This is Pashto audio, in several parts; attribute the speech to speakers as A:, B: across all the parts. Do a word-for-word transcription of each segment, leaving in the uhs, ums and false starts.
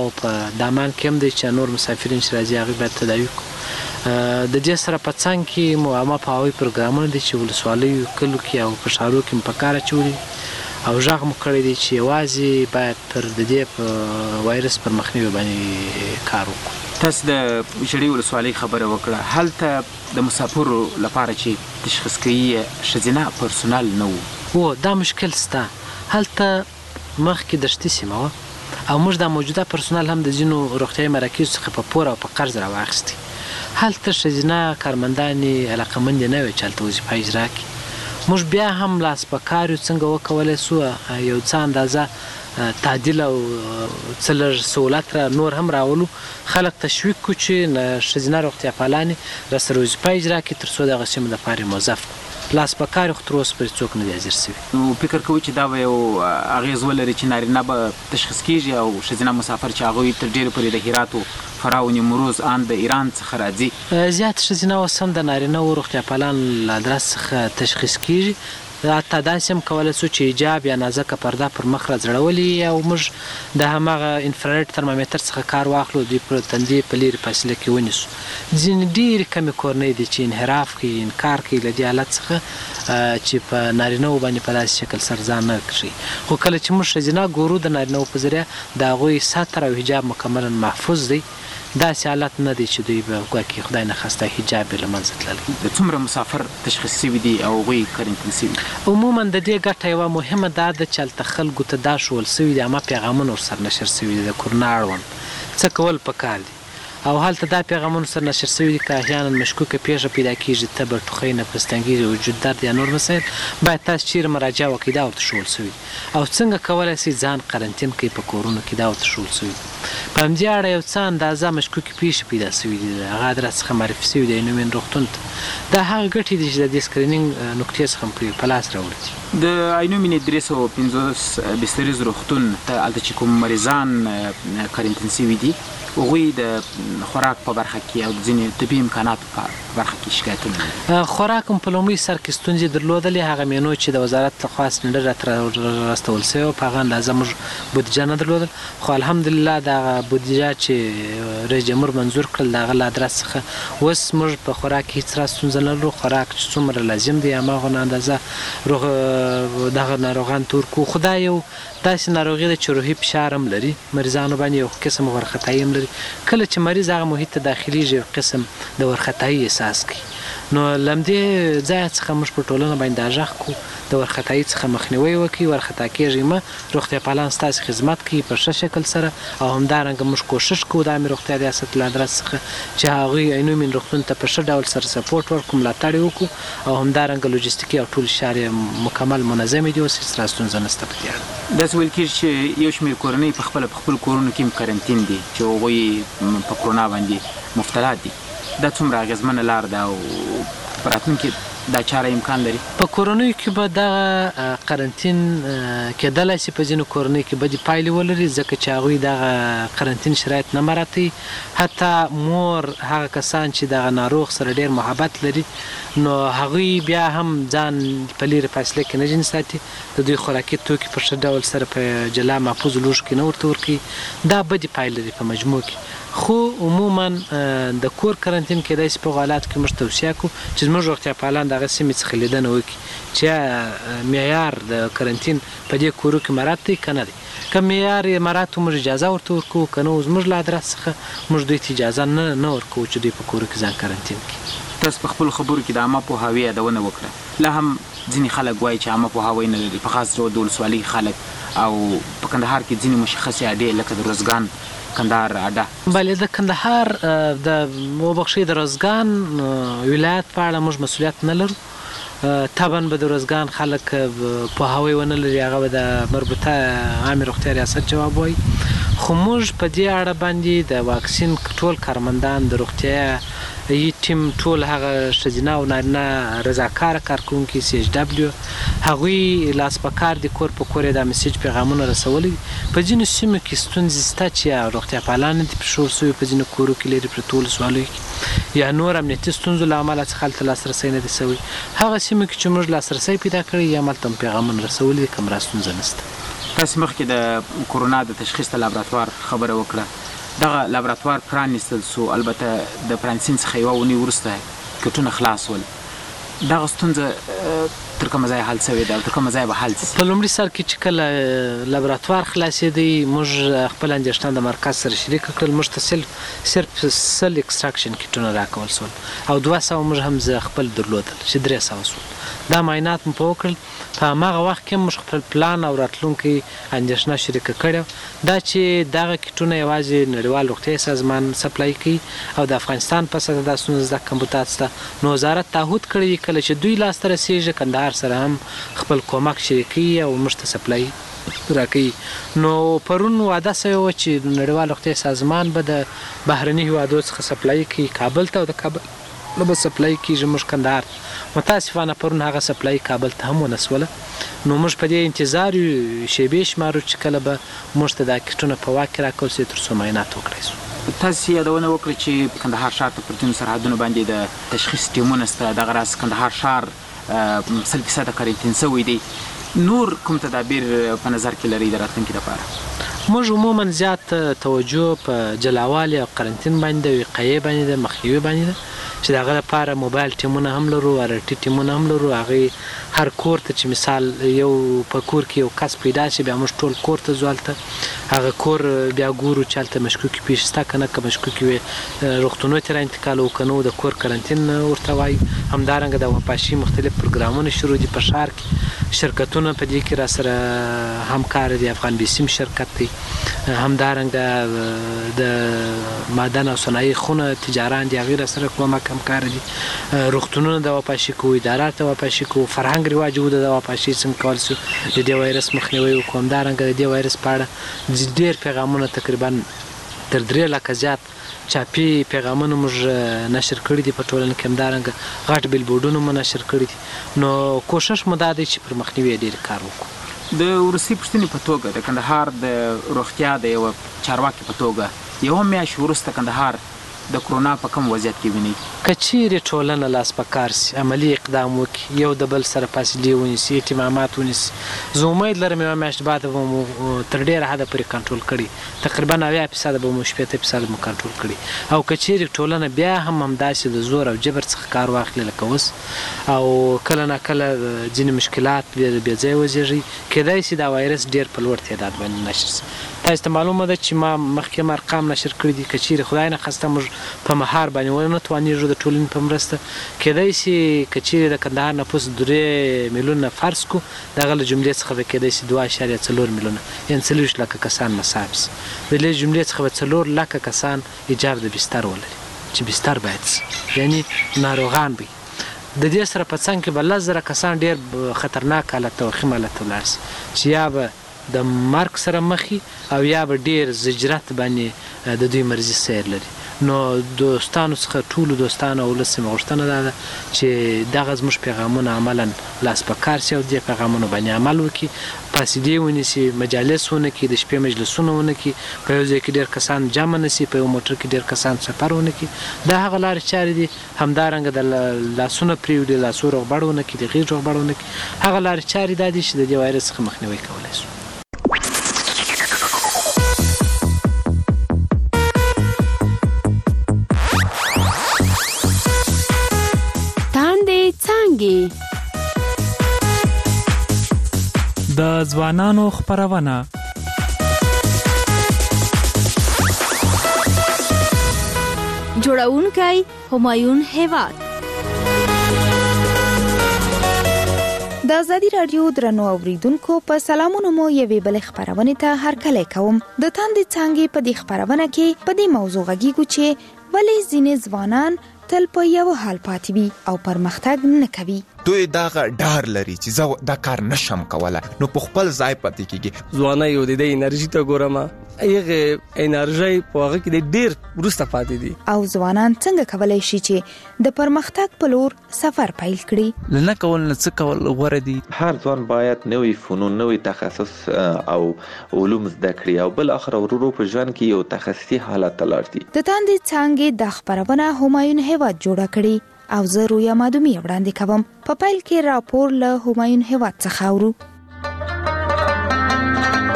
A: او په دامان کې هم دی چې نور مسافرین چې راځي هغوی باید تداوي کړو. د دې سره په څنګ کې معما په هوایي پروګرامونه دي چې ولسوالیو کلو کې او په ښارو کې مو په کار اچولي او غږ مو کړی دی چې یوازې باید پر د دې په وایرس پر مخنیوي باندې کار وکړو.
B: تاسو د ژړۍ ولسوالۍ خبره وکړه، هلته د مسافرو لپاره چې تشخیص کوي ښځینه پرسونل نه و.
A: هو دا مشکل شته. هلته مخکې دشتي سیمه وه او موږ دا موجوده پرسونل هم د ځینو روغتیایي مراکزو څخه په پور او په قرض راواخیستي. هلته ښځینه کارمندانې علاقمندې نه وې چې هلته وظیفه اجرا کړي. موږ بیا هم لاس په کار یو څنګه وکولی سو یو څه اندازه تعدیل او څه لږ سهولت را نور هم راولو، خلک تشویق کړو چې ښځینه روغتیا پالانې راسره وظیفه اجرا کړي تر څو دغه سیمو دپاره یې موظف کړو. لاس په کار خو تر اوسه پورې څوک نه دی حاضر سوي.
B: نو فکر کوئ چې دا به یو اغېز ولري چې نارینه به تشخیص کېږي او ښځینه مسافر چې هغوی تر ډېرې پورې د هرات و فراه و نیمروز ان د ایران څخه راځي
A: زیات ښځینه اوس هم د نارینه و روغتیا پالان له ادرس څخه تشخیص کېږي. حتی داسې هم کولی سو چې حجاب یا نازکه پرده پر مخ راځړولي او موږ د هماغه انفراریډ ترمامیتر څخه کار واخلو، دوی پر تندي په لرې فاصله کې ونیسو. ځینې ډېرې کمې کورنۍ دي چې انحراف کوي، انکار کوي له دې حالت څخه چې په نارینهو باندې په داسې شکل سر ځان نه کړي. خو کله چې موږ ښځینه ګورو د نارینهو په ذریعه د هغوی ستر او حجاب مکملا محفوظ دی. داسې حالت نه دی چې دوی به ګواکې خدای نخواسته حجاب یې له منځه تللی.
B: د څومره مسافر تشخیص شوي دي او هغوی کرنټین شوي؟
A: عموما د دې ګټه یوه مهمه دا ده چې هلته خلکو ته دا ښوول سوي دي، همه پیغامونه ورسره نشر سوي دي د کرونا اړوند څه کول پکار دي او هلته دا پیغامونه سره نشر سوي دي که احیانا مشکوکه پیښه پیدا کېږي، تبه، ټوخی، نفس تنګي، وجود درد یا نور مسایل، باید تاسو چیرې مراجعه وکړئ دا ورته ښوول سوي او څنګه کولی شئ ځان قرنطین کړئ په کورونو کې دا ورته ښوول سوي. په همدې اړه یو څه اندازه مشکوکې پیښې پیدا سوي دي، هغه ادرس څخه معرفي سوي دی عینومېن روغتون ته. دا هغه ګټې دي چې د دې سکرینینګ نقطې څخه په لاس راوړي دي.
B: د عینومېن درې سوه پنځوس بستریز روغتون ته هلته چې کوم مریضان کرنټین سوي دي هغوی د خوراک په برخه کې او د ځینې طبي امکاناتو په برخه کې شکایتونه لري.
A: خوراک هم په لومړي سر کې ستونزې درلودلې. هغه مینو چې د وزارت لخوا سلنډر راته راستول سوی و په هغه اندازه موږ بودیجه نه درلودل، خو الحمدلله دغه بودیجه چې رئیس جمهور منظور کړل د هغه له ادرس څخه اوس موږ په خوراک کې هېڅ را ستونزه نه لرو. خوراک چې څومره لازم دی هماغونه اندازه دغه ناروغان تور کړو. خو دا یو داسې ناروغي ده چې روحي فشار هم لري، مریضانو باندې یو قسم وارخطایي هم لري. کله چې مریض هغه محیط ته داخلیږي یو قسم د وارخطایي احساس کوي. نو له همدې ځایه څخه موږ په ټولنه باندې دا غږ کړو د وارخطایي څخه مخنیوی وکړي، وارخطا کېږئ مه، روغتیا پالان ستاسې خدمت کوي په ښه شکل سره او همدارنګه موږ کوښښ کوو د عامې روغتیا ریاست له ادرس څخه چې هغوی عینومېن روغتون ته په ښه ډول سره سپورټ ورکړو، ملاتړ یې وکړو او همدارنګه لوجستیکي او ټول شار یې مکمل منظمې دي، اوس هېڅ را ستونزه نشته په دې اړه.
B: داسې ویل کېږي چې یو شمېر کورنۍ په خپله په خپلو کورونو کې هم کرنټین دي چې هغوی په کرونا باندې مبتلا دي. دا څومره اغېزمنه لار ده او په راتلونکي دا چاره امکان لري؟
A: په کورنیو کې به دغه قرنطین کېدلی شي په ځینو کورنیو کې بدې پایلې ولري ځکه چې هغوی دغه قرنطین شرایط نه مراعتوي. حتی مور هغه کسان چې دغه ناروغ سره ډېر محبت لري نو هغوی بیا هم ځان په لرې فاصله کې نه ځینې ساتي، د دوی خوراکي توکي په ښه ډول سره په جلا محفوظ لوښو کې نه ورته ورکوي. دا بدې پایلې لري په مجموع کې. خو عموما د کور قرنطین کېدای شي په هغو حالاتو کې موږ توصیه کړو چې زموږ روغتیا پالان د هغه سیمې څخه لیدنه وکړي چې معیار د قرنطین په دې کورو کې مراعات دی که نه دی. که معیار یې مراعات و موږ اجازه ورته ورکوو، که نه و زموږ له ادرس څخه موږ دوی ته اجازه نه نه ورکوو چې دوی په کورو کې ځان قرنطین کړي.
B: تاسو په خپلو خبرو کې د عامه پوهاوي یادونه وکړه. لا هم ځینې خلک وایي چې عامه پوهاوی نه لري، په خاص ډول د ولسوالۍ خلک او په کندهار کې ځینې مشخصې اډې لکه د روزګان کندهار اډه. بله
A: د کندهار د وبخښئ د روزګان ولایت په اړه موږ مسؤلیت نه لرو. طبعا به د روزګان خلک پوهاوی ونه لري، هغه به د مربوطه عامې روغتیا ریاست جواب وایي. خو موږ په دې اړه باندې د واکسین ټول کارمندان د روغتیا ای ټیم ټول هغه ښځینه او نارینه رضاکاره کارکوونکي سی ایچ ډبلیو هغوی لاس په کار دي، کور په کور یې دا میسیج پیغامونه رسولی. په ځینو سیمو کې ستونزې شته چې روغتیا پالان دي پرېښول سوي په ځینو کورو کې لرې پرتو ولسوالیو کې یا نور امنیتي ستونزو له امله څخه هلته لاسرسی نه دی سوی. هغه سیمو کې چې موږ لاسرسی پیدا کړی یا هملته هم پیغامونه رسولي دي که هم را ستونزه نشته.
B: تاسو مخکې د کورونا د تشخیص د لابراتوار خبره وکړه دغه لابراتوار پرانیستل سو البته د پرانیستنې څخه یوه اونۍ وروسته کټونه خلاص ول دغه ستونزه تر کومه ځایه حل سوې ده او تر کومه ځایه به حل شي
A: په لومړي سر کې چې کله لابراتوار خلاصېدی موږ خپل اندېښنه د مرکز سره شریکه کړل موږ ته صرف صرف سل اکسټراکشن کټونه راکول سول او دوه سوه موږ هم زه خپل درلودل چې درې سوه سول دا معاینات مو په وکړل په هماغه وخت کې موږ خپل پلان او راتلونکي اندېښنه شریکه کړې دا چې دغه کټونه یوازې نړیوال روغتیايي سازمان سپلای کوي او د افغانستان په سطحه دا ستونزه زده کوم تاسو ته نو وزارت تعهد کړی کله چې دوی لاسته رسیږي کندهار سره هم خپل کومک شریکي او موږ ته سپلای راکوي نو پرون وعده سوې وه چې نړیوال روغتیايي سازمان به د بهرني هیوادو څخه سپلای کوي کابل ته او د کابل نه به سپلای کېږي موږ کندهار متاسفانه پرون هغه سپلای کابل ته هم ونسوله نو موږ په دې انتظار یو شیبې شمارو چې کله به موږ ته دا کټونه په واک کې راکول سي تر څو معاینات وکړی سو
B: تاسو یادونه وکړه چې کندهار ښار ته پر ځینو سرحدونو باندې د تشخیص ټیمونه شته دغه راز کندهار ښار سل فیصده کارنتین سوی دی نور کوم تدابیر په نظر کې لري د راتلونکي لپاره
A: موږ عموما زیات توجه په جلاوالي او قرنطین باندې د وقایې باندې د مخنیوي باندې ده چې د هغه لپاره موبایل ټیمونه هم لرو ار ټي ټیمونه هم لرو هغې هر کور ته چې مثال یو په کور کې یو کس پیدا شي بیا موږ ټول کور ته ځو هلته هغه کور بیا ګورو چې هلته مشکوکې پېښې شته که نه که مشکوکې وي روغتونو ته رانتقالوو که نه د کور قرنطین ورته وایي همدارنګه د وپاشي مختلف پروګرامونه شروع دي په ښار کې شرکتونه په دې کې را سره همکار دي افغان بیسیم شرکت دی همدارنګه د معدن او صنایع خونه تجاران دي هغې را سره کومک همکار دي روغتونونه د وپاشي کوو ادارات د وپاشي کوو فرهنګ رواج وو د وپاشي څنګه کول سو د دې وایرس مخنیوی وکړو همدارنګه د دې وایرس په اړه ډېر پیغامونه تقریبا تر درې لکه زیات چاپي پیغامونه موږ نشر کړي دي په ټولنه کې همدارنګه غټ بیلبورډونه مو نشر کړي دي نو کوشش مو دا دی چې پر مخنیوي ډېر کار وکړو
B: د وروستۍ پوښتنې په توګه د کندهار د روغتیا د یوه چارواکي په توګه یوه میاشت وروسته کندهار د کرونا په کوم وضعیت کې وینئ
A: که چیرې ټولنه لاس په کار سي عملي اقدام وکړي یو د بل سره فاصلې ونیسي اهتمامات ونیسي زه امید لرم یوه میاشت بعد به مو تر ډېره حده پورې کنټرول کړي تقریبا اویا فیصده به مو شپېته فیصده مو کنټرول کړي او که چیرې ټولنه بیا هم همداسې د زور او جبر څخه کار واخلي لکه اوس او کله نه کله ځینې مشکلات بې ځایه وزېږي کیدای سي دا وایرس ډېر په لوړ تعداد باندې نشر سي تاسو ته معلومه ده چې ما مخکې هم ارقام نشر کړي دي که چیرې خدای نخواسته موږ په مهار باندې ونه توانېږو د ټولنې په مرسته کیدای سي که چیرې د کندهار نفوس درې میلیونه فرض کړو د هغه له جملې څخه به کیدای سي دوه اعشاریه څلور میلیونه یعنې څلوېښت لکه کسان مصاب سي د دې جملې څخه به څلور لکه کسان ایجاب د بستر ولري چې بستر باید سي یعنې ناروغان وي د دې سره په څنګ کې به لس زره کسان ډېر خطرناک حالت ته وخیم حالت ته ولاړ سي چې یا به د مرګ سره مخي او یا به ډېر زجرت باندې د دوی مرضي سیر لري نو دوستانو څخه ټولو دوستانو او ولس څخه غوښتنه دا ده چې دغه زموږ پیغامونه عملا لاس په کار سي او دې پیغامونو باندې عمل وکړي فاسدې ونیسي مجالس ونه کړي د شپې مجلسونه ونه کړي په یو ځای کې ډېر کسان جمع نه سي په یو موټر کې ډېر کسان سفر ونه کړي دا هغه لارې چارې دي همدارنګه د لاسونه پرېږدي لاسو روغبړ ونه کړي د غېږ روغبړ ونه کړي هغه لارې چارې دا دي چې د دې وایرس څخه مخنیوی کولی شو
C: د ځوانانو خپرونه
D: جوړونکی همایون هیواد د ازادي رادیو درنو اوریدونکو په سلامونو مو یوې بلې خپرونې ته هرکلی کوم د تاندې څانګې په دې خپرونه کې په دې موضوع غږیږو چې ولې ځینې ځوانان تل په یو حال پاتې وي او پرمختګ نه کوي
E: دوی دغه ډار لري چې زه دا کار نشم کوله نو په خپل ځای پاتې کیږي
F: ځواني یو د انرژي ته ګورم هغه انرژي په هغه کې ډیر ورسته پاتې دي
D: او ځوانان څنګه کولای شي چې د پرمختګ په لور سفر پیل کړي
G: لنه کول نه څه کول غوړه دي
H: هر ځوان باید نوې فنون نوې تخصص او علوم زده کړي او بل اخر ورو په ژوند کې یو تخصصي حالت ته لاړ شي
D: د تاندې څانګې د خپرونه همایون هیواد جوړه کړي او زه رویا مادومی وړاندې کوم په پیل کې راپور له همایون هیواد څخه اورو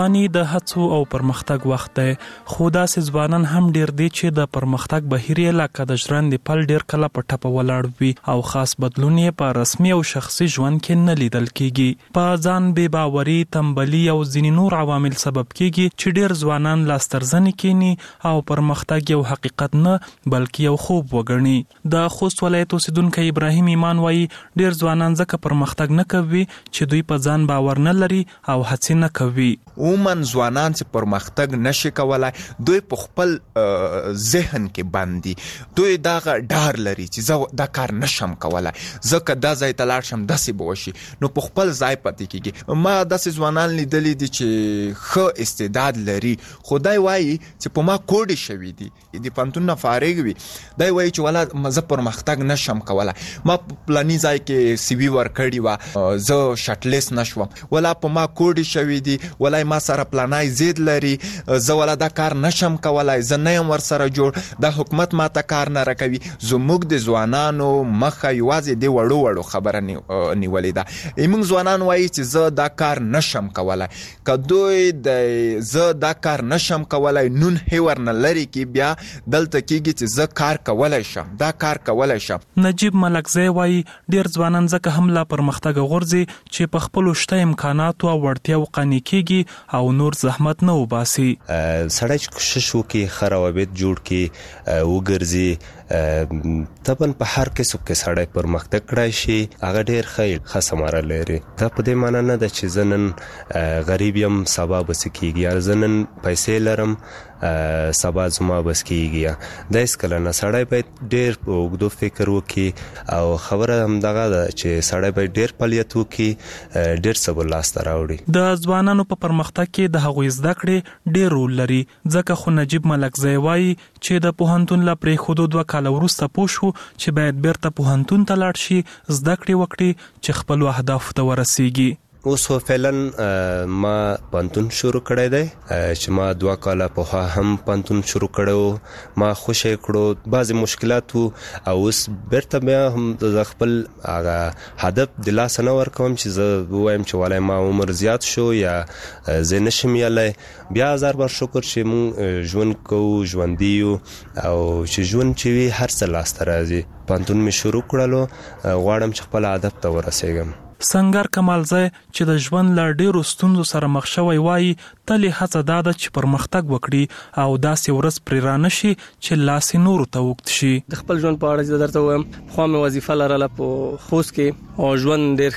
C: ځواني د هڅو او پرمختګ وخت دی، خو داسې ځوانان هم ډیر دي چې د پرمختګ بهیر یې لکه د ژرندې پل ډیر کله په ټپه ولاړ وي او خاص بدلون یې په رسمي او شخصي ژوند کې نه لیدل کیږي. په ځان بې باوري، تنبلي او ځینې نور عوامل سبب کیږي چې ډیر ځوانان لاسترزنې کینی او پرمختګ یو حقیقت نه بلکې یو خوب وګڼي. د خوست ولایت اوسیدونکی ابراهیم ایمان وایي ډیر ځوانان ځکه پرمختګ نه کوي چې دوی په ځان باور نه لري او هڅې نه کوي.
E: عموما ځوانان چې پرمختګ نشي کولای دوی په خپل ذهن کې باندې دوی دا ډار لري چې زه دا کار نشم کولای، ځکه دا ځای ته لاړ شم داسې به وشي، نو په خپل ځای پاتې کېږي. ما داسې ځوانان لیدلي دي چې ښه استعداد لري خو دی وایي چې په ما کوډې شوي دي، د پوهنتون نه فارغ وي، دی وایي چې والا زه پرمختګ نشم کولای، ما په پلاني ځای کې سی وي ورکړې وه، زه شټلیست نشوم، والا په ما کوډې شوي دي، والا ما سره پلانای زید لري، زه والا دا کار نشم کولای، زه نه یم ورسره جوړ، دا حکومت ما ته کار نه راکوي. زموږ د ځوانانو مخه یوازې د وړو وړو خبره نیولې ده. موږ ځوانان وایي چې زه دا کار نشم کولای، که دوی د زه دا کار نشم کولای نون هیور نه لري کې بیا دلته کېږي چې زه کار کولی شم، دا کار کولی شم.
C: نجیب ملکزی وایي ډیر ځوانان ځکه هم لا پرمختګ غورځي چې په خپلو شته امکاناتو او وړتیاو قانع کېږي او نور زحمت نه وباسي.
I: سړی چې کوشش وکړي ښه روابط جوړ کړي وګرځي، طبعا په هر کسب کې سړی پرمختګ کړی شي، هغه ډېر ښه ښه ثمره لري. دا په دې معنی نه ده چې زه نن غریب یم سبا به څه کېږي، یا زه نن پیسې لرم سبا زما بس کېږي. دا هېڅکله نه، سړی باید ډېر په اوږدو فکر وکړي او خبره همدغه ده چې سړی باید ډېر فعالیت وکړي، ډېر څه به لاسته راوړي.
C: د ځوانانو په پرمختګ کې د هغوی زده کړې ډېر رول لري، ځکه خو نجیب ملکزی وایي چې د پوهنتون له پرېښودو دوه کاله وروسته پوه شو چې باید بیرته پوهنتون ته لاړ شي، زده کړې وکړي چې خپلو اهدافو ته ورسیږي.
I: اوس خو فعلا ما پوهنتون شروع کړی دی چې ما دوه کاله پخوا هم پوهنتون شروع کړی، ما خوشی کړو، بعضې مشکلات وو او اوس بیرته بیا هم د خپل هغه هدف د لاسه نه ورکوم چې زه ووایم چې والای ما عمر زیات شو یا زه نشم یلی. بیا هزار بار شکر چې مونږ ژوند کوو، ژوندي یو او چې ژوند چې وي هر څه لاسته راځي. پوهنتون مې شروع کړلو، غواړم چې خپل هدف ته ورسېږم.
C: سنگر کمالزی چې د ژوند له ډیرو ستونزو سره مخ شوی وایي تل یې هڅه دا ده چې پرمختګ وکړي او داسې ورځ پرې رانه شي چې لاس یې نورو ته اوږد شي.
F: د خپل ژوند په اړه چې درته ووایم، پخوا مې وظیفه لرله په خوست کې او ژوند ډېر